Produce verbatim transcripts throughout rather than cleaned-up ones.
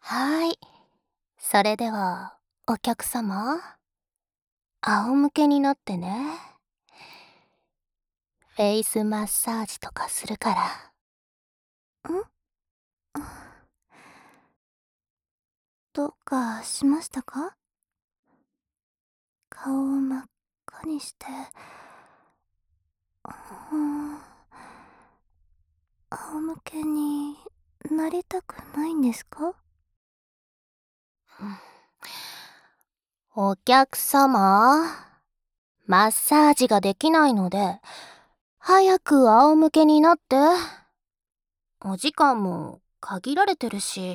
はい。それでは、お客様、仰向けになってね。フェイスマッサージとかするから。 ん？どうかしましたか？顔を真っ赤にして。うーん。仰向けになりたくないんですか？ お客様、マッサージができないので、早く仰向けになって。お時間も限られてるし。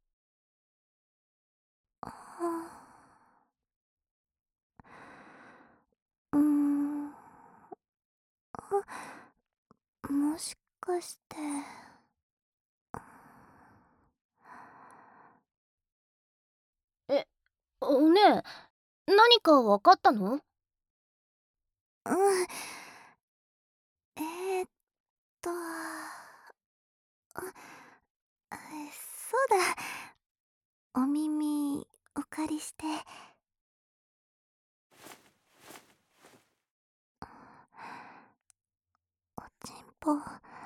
うーん。あ、もしかして。 え、おねえ、何かわかったの？ うん。えーっと、あ、あ、そうだ。お耳お借りして。おちんぽ。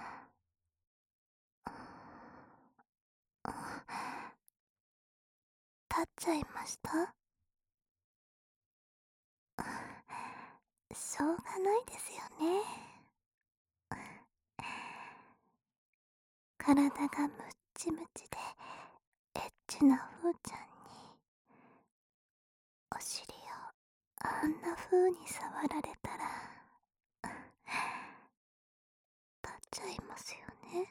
立っちゃいました？しょうがないですよね。体がムッチムチでエッチなふーちゃんにお尻をあんな風に触られたら立っちゃいますよね。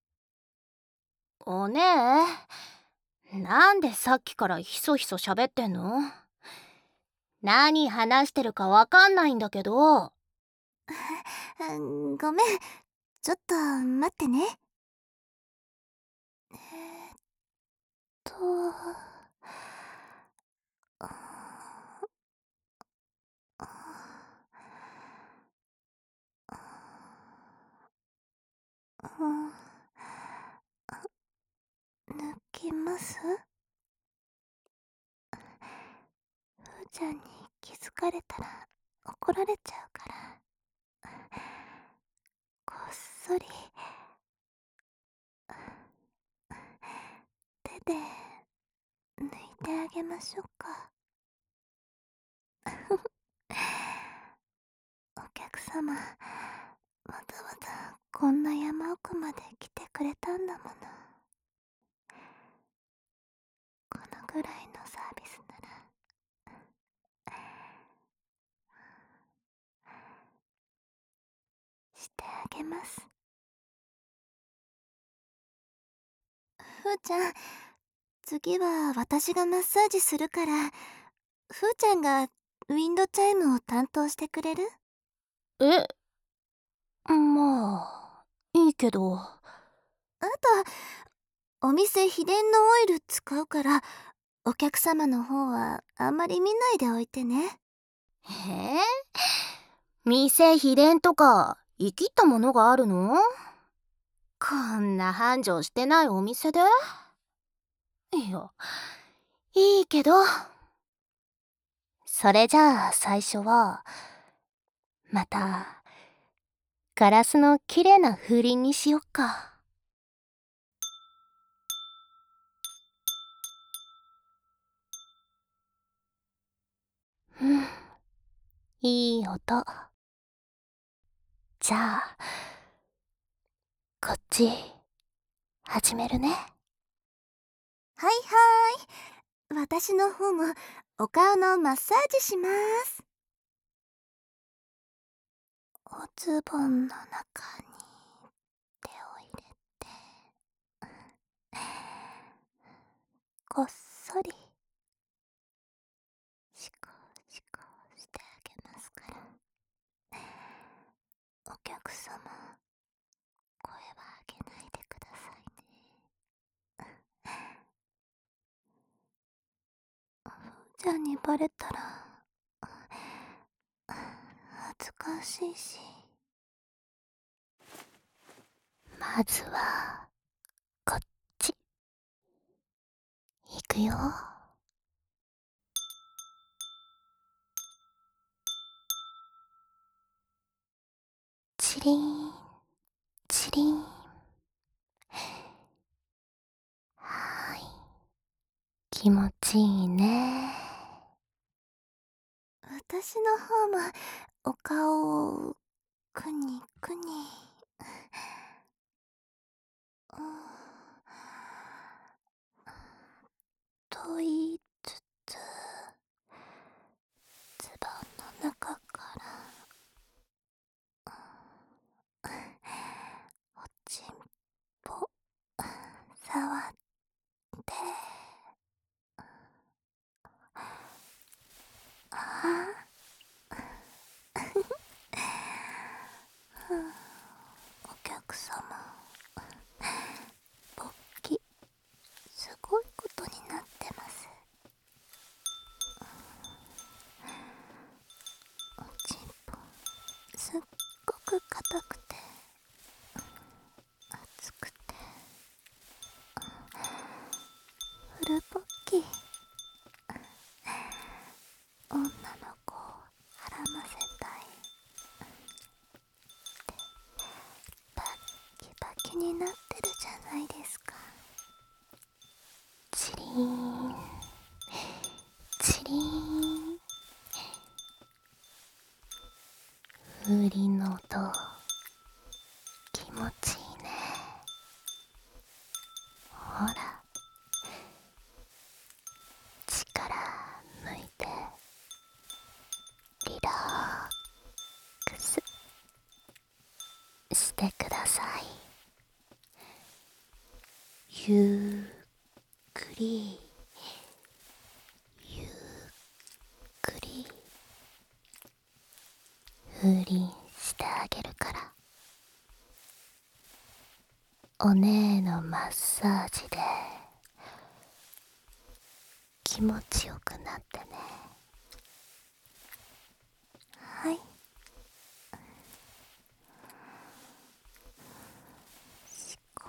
おねえ、なんでさっきからひそひそ喋ってんの？何話してるかわかんないんだけど。 うん、ごめん。ちょっと待ってね。えーっと、あ抜きます？ふーちゃんに気づかれたら怒られちゃうから、こっそり手で抜いてあげましょうか。お客様、わざわざこんな山奥まで来てくれたんだもの。このぐらいのサービスならしてあげます。ふーちゃん、次は私がマッサージするから、ふーちゃんがウィンドチャイムを担当してくれる？ え、まあ、いいけど。 あと、お店秘伝のオイル使うから、お客様の方はあんまり見ないでおいてね。 え店秘伝とか生きったものがあるの？こんな繁盛してないお店で？いや、いいけど。それじゃあ最初は、また、ガラスの綺麗な風鈴にしよっか。うん、いい音。じゃあ、こっち、始めるね。 はいはーい。私の方もお顔のマッサージします。おズボンの中に手を入れて、こっそりシコシコしてあげますから。お客様、声は上げないでくださいね。ふーちゃんにバレたら恥ずかしいし。 まずは、こっち。 くよ。チリン、チリン。はい。気持ちいいね。 私の方もお顔をくにくに。うん、と言いつつ、ズボンの中からおちんぽ触ってあお客様、勃起すごいことになってます。おちんぽすっごく硬くて熱くてフル勃起、女の子をはらませたいってバッキバキになってるじゃないですか。 チリーン、チリーン。風鈴の音、気持ちいいね。ほら、力抜いてリラックスしてください。ゆっくりゆっくり風鈴してあげるから。お姉のマッサージで気持ちよくなってね。 はい。しこ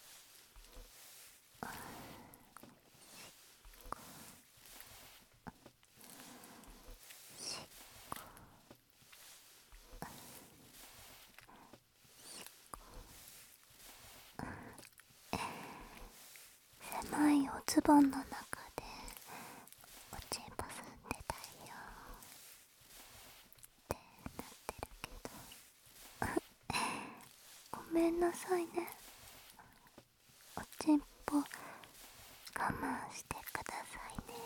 し狭いおズボンの中でおちんぽさんでたいよってなってるけどごめんなさいね。おちんぽ我慢してくださいね。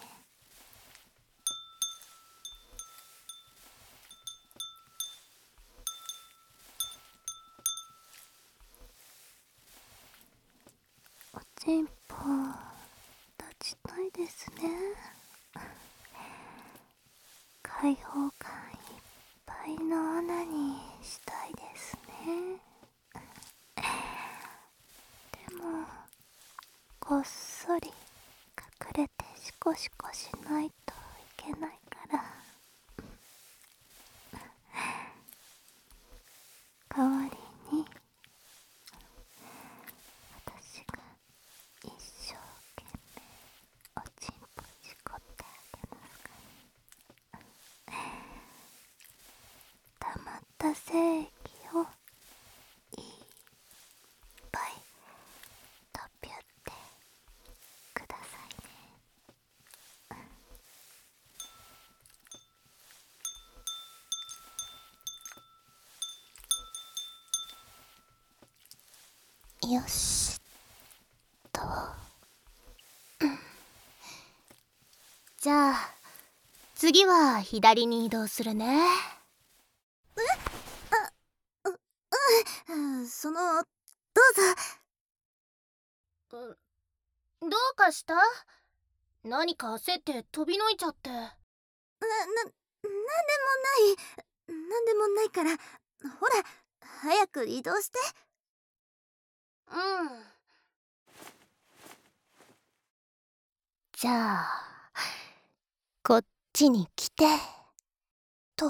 おちんぽ立ちたいですね。開放感いっぱいの穴にしたいですね。でもこっそり隠れてシコシコしないといけないから、代わりに私が一生懸命おちんぽしこってあげますから。溜まった精液をいっぱいとぴゅってくださいね。 よしと。じゃあ次は左に移動するね。 えあ、う、うん、その、どうぞ。どうかした？何か焦って飛びのいちゃって。な、な、 なんでもない。なんでもないから、ほら、早く移動して。 うん。じゃあこっちに来てと。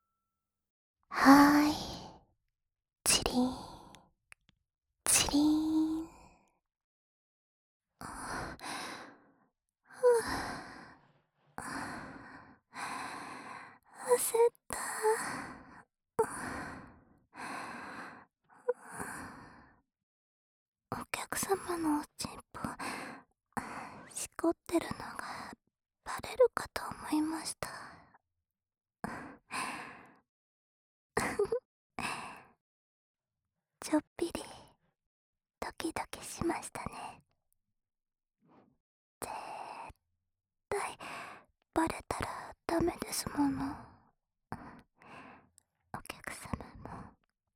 はーい、チリンチリン。 お客様のおちんぽしこってるのがバレるかと思いました。ちょっぴりドキドキしましたね。絶対バレたらダメですもの。お客様も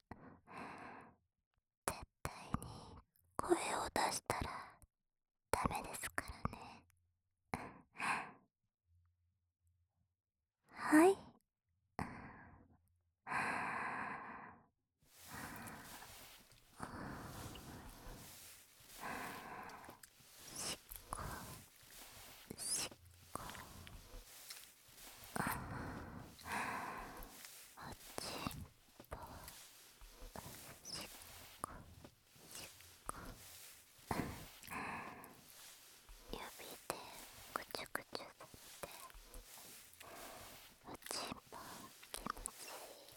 絶対に声を出したらダメですからね。はい。しっこしっこおちんぽしっこしっこ指でくちゅくちゅさっておちんぽ気持ちいい。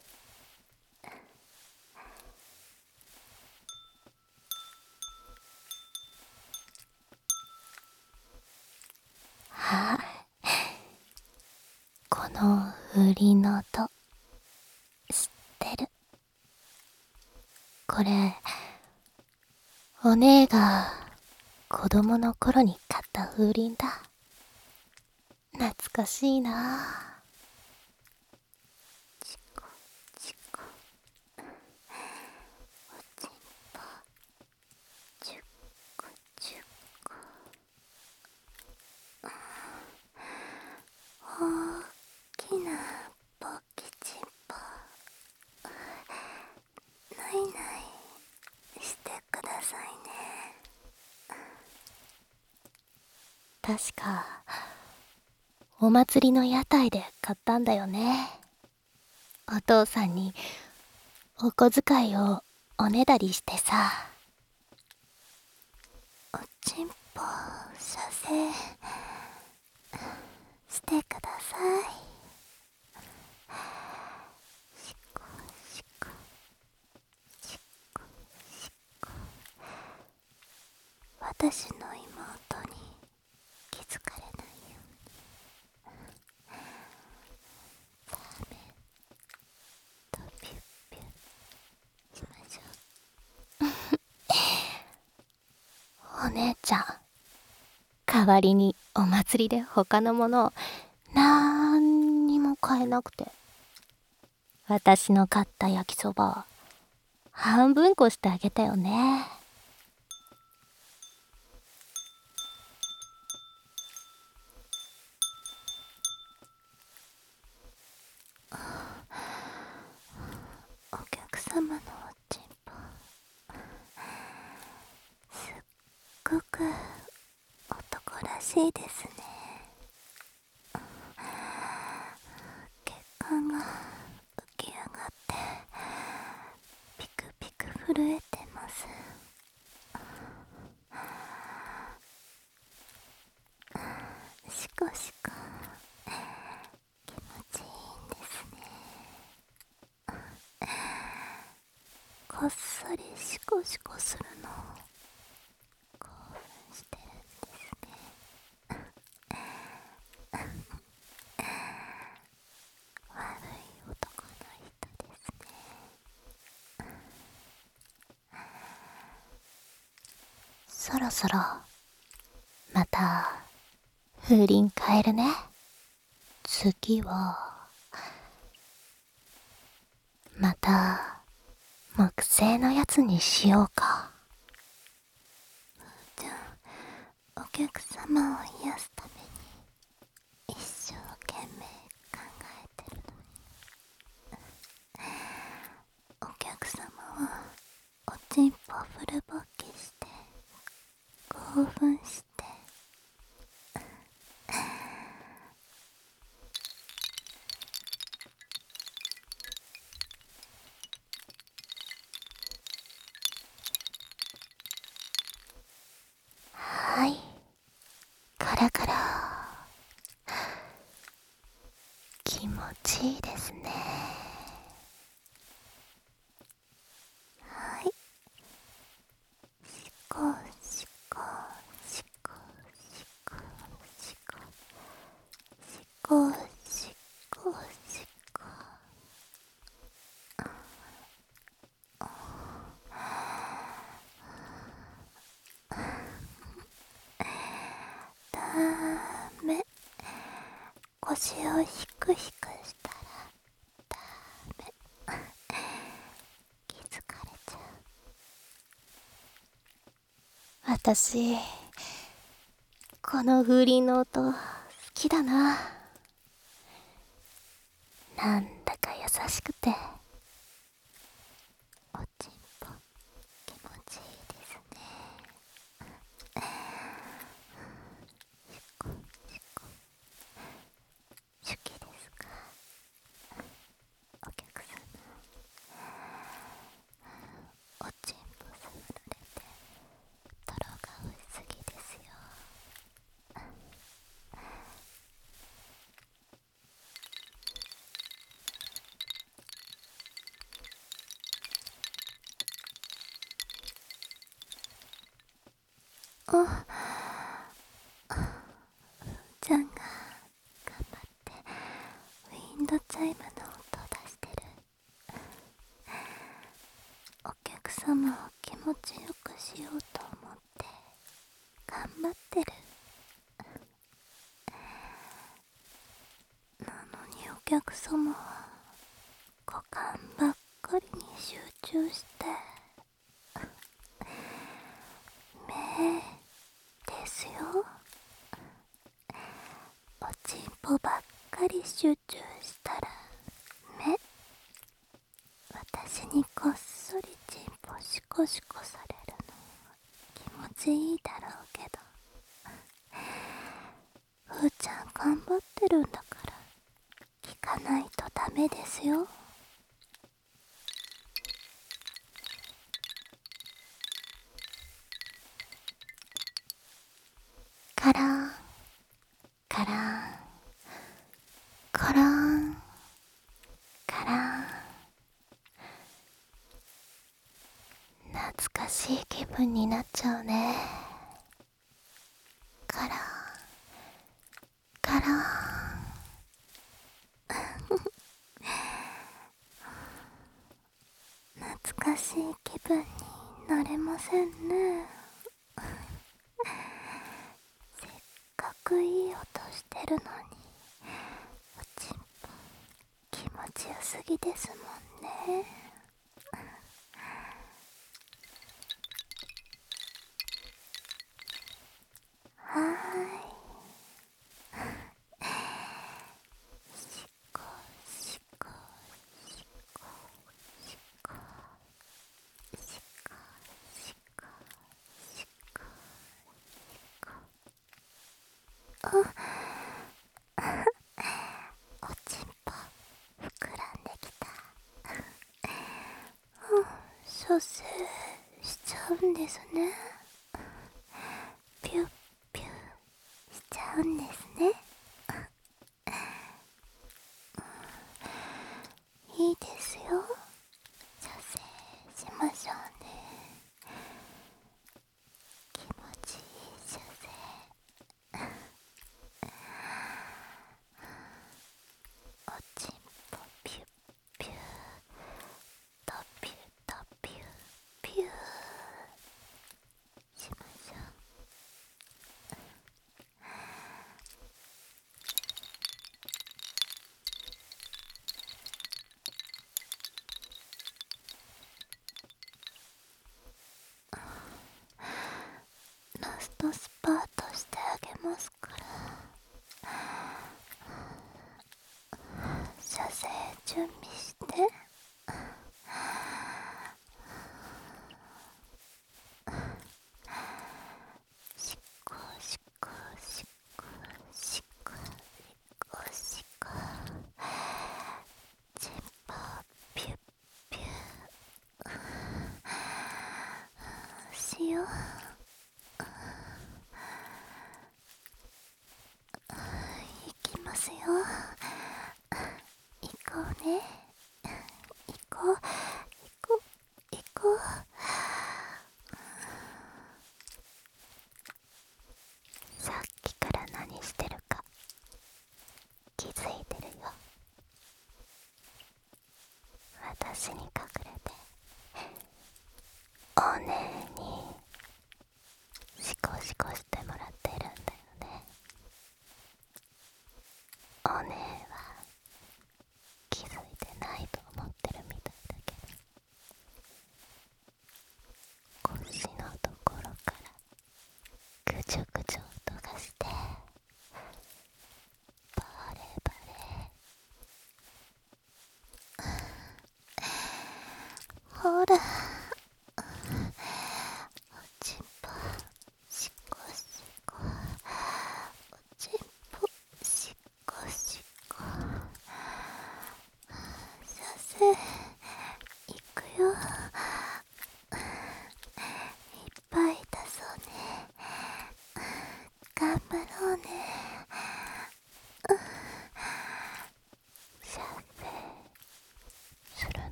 はあ、この風鈴の音知ってる？これお姉が子供の頃に買った風鈴だ。懐かしいな。 チコチコおちんぽチュッコチュッコ大きなポキチンポないないしてくださいね。 確かお祭りの屋台で買ったんだよね。お父さんにお小遣いをおねだりしてさ。 おちんぽ射精してください。しこしこしこしこ私の妹に気づかれないようにダメとピュッピュッしましょお姉ちゃん、代わりにお祭りで他のものをなんにも買えなくて、私の買った焼きそばは半分こしてあげたよね。 う。お客様のおちんぽすっごく男らしいですね。血管が浮き上がってピクピク震えてます。シコシコ気持ちいいんですね。こっそりシコシコするの興奮してるんですね。悪い男の人ですね。 そろそろまた風鈴変えるね。次はまた木製のやつにしようか。 じゃあお客様を癒すために一生懸命考えてるのに、お客様はおちんぽフル勃起して興奮してはい、カラカラ気持ちいいですね。 はいしこ私、この風鈴の音、好きだな。なんだか優しくて。 おちんぽ、気持ちいいですね。しこしこ。好きですか、お客様。おちんぽ触られて、泥が落ちすぎですよ。あ、ちゃんが頑張ってウィンドチャイムの音を出してる。お客様を気持ちよくしようと思って頑張ってる。なのにお客様は股間ばっかりに集中して目ですよ。おちんぽばっかり集中したら目、私にこっそりちんぽシコシコされるの気持ちいいだろうけど、ふーちゃん頑張ってるんだから聞かないとダメですよ。 カラン、カラン、カラン、カラン。懐かしい気分になっちゃうね。カラン、カラン。 懐かしい気分になれませんね。せっかくいい音してるのにおちんぽ気持ちよすぎですもんね。はーい。しこしこしこしこしこしこしこしこ。あ、おちんぽ膨らんできた。射精しちゃうんですね。ピュッピュッしちゃうんですね。いいですよ。射精しましょうね。気持ちいい射精。おちんぽピュッピュッとピュッとピュッピュッしましょう。ラストスパートしてあげますから。射精準備して。しこしこしこしこしこしこ。ちんぽピュッピュッしよう。いきますよ。行こうね。行こう行こう行こう。 さっきから何してるか気づいてるよ。私に隠れてお姉にシコシコしてもらってるんだよね。お姉は気づいてないと思ってるみたいだけど、腰のところから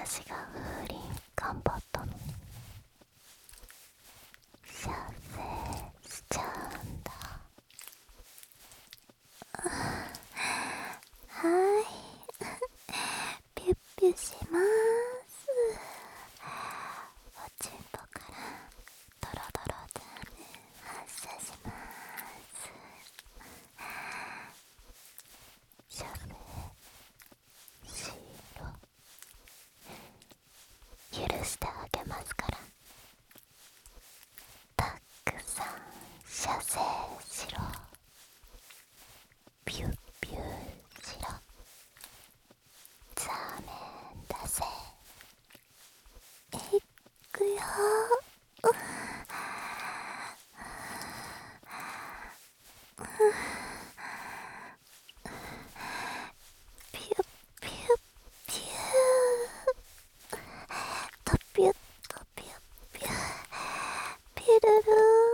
私が風鈴頑張ったのに射精しちゃうんだ。 はい。ピュッピュしまーす。おちんぽからドロドロザム発射しまーす。 射精しろ。許してあげますから。たくさん射精しろ。ピュッピュしろ。ザーメンだぜ。 いくよー。ピュッピュッピュー。とピュッとピュッピュー。ピュルルー。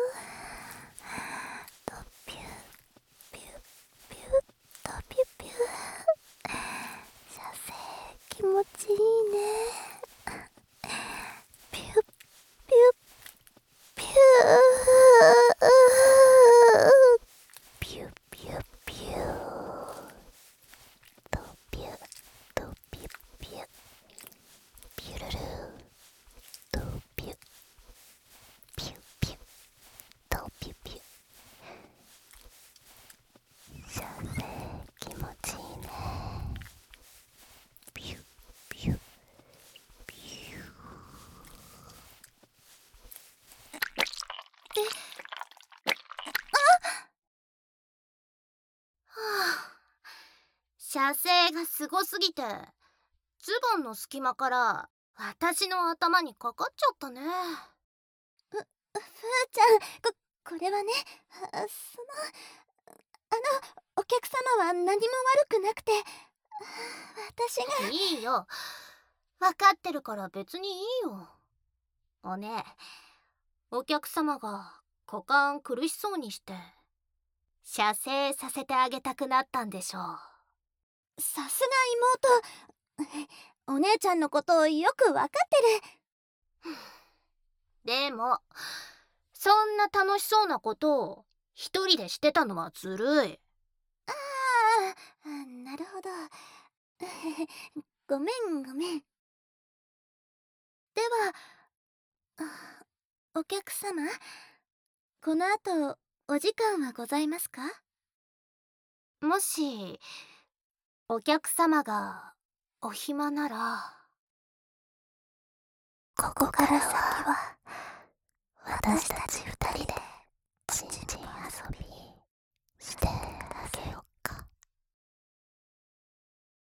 とピュッピュッピュッとピュッピュー。射精気持ちいいね。ピュッピュッピュー。 ピュッピュッピューとピュッとピュッピュッピュルルーとピュッピュッピュッとピュッピュッ。射精気持ちいいね。ピュッピュッピュー。射精がすごすぎてズボンの隙間から私の頭にかかっちゃったね。 ふーちゃん、ここれはね、あそのあのお客様は何も悪くなくて、私が。 いいよ、分かってるから別にいいよ。おねえ、お客様が股間苦しそうにして射精させてあげたくなったんでしょう。 さすが妹、お姉ちゃんのことをよく分かってる。 でもそんな楽しそうなことを一人でしてたのはずるい。 ああ、なるほど。ごめんごめん。では、お客様、この後お時間はございますか？ もしお客様がお暇なら、 ここから先は私た